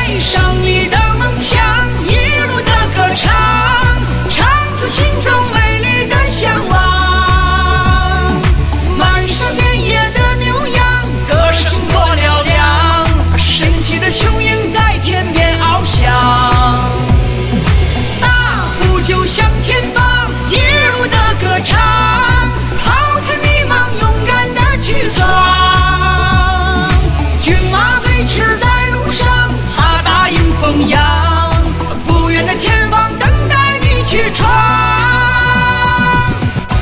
背上你的梦想，一路的歌唱，唱出心中。